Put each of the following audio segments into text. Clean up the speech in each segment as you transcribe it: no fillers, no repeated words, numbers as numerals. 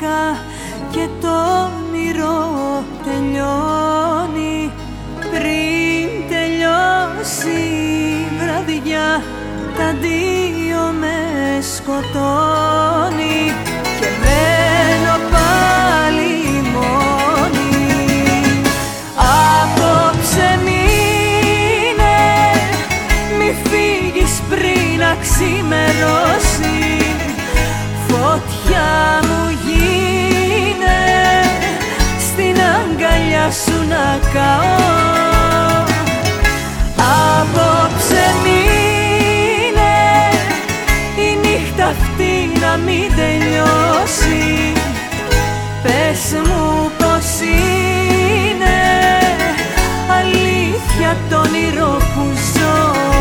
ξαφνικά και το όνειρο τελειώνει. Πριν τελειώσει η βραδιά, τ' αντίο με σκοτώνει και μένω πάλι μόνη. Απόψε μείνε, μη φύγεις πριν να ξημερώσει. Φωτιά μου γίνε, στην αγκαλιά σου να καώ. Απόψε μείνε, η νύχτα αυτή να μην τελειώσει. Πες μου πως είναι αλήθεια το όνειρο που ζω.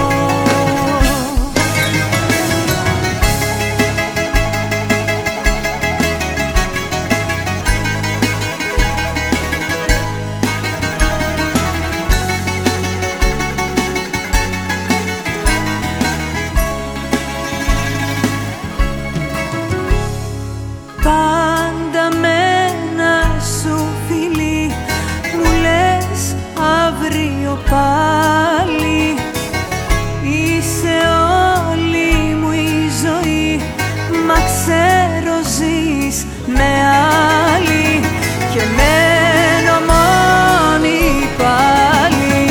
Πάντα με ένα σου φιλί μου λες αύριο πάλι. Είσαι όλη μου η ζωή, μα ξέρω ζεις με άλλη και μένω μόνη πάλι.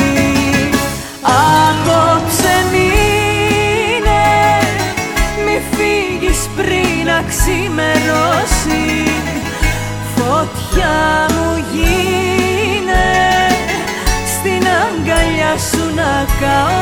Απόψε μείνε, μη φύγεις πριν να ξημερώσει. Φωτιά μου γίνε, στην αγκαλιά σου να καώ.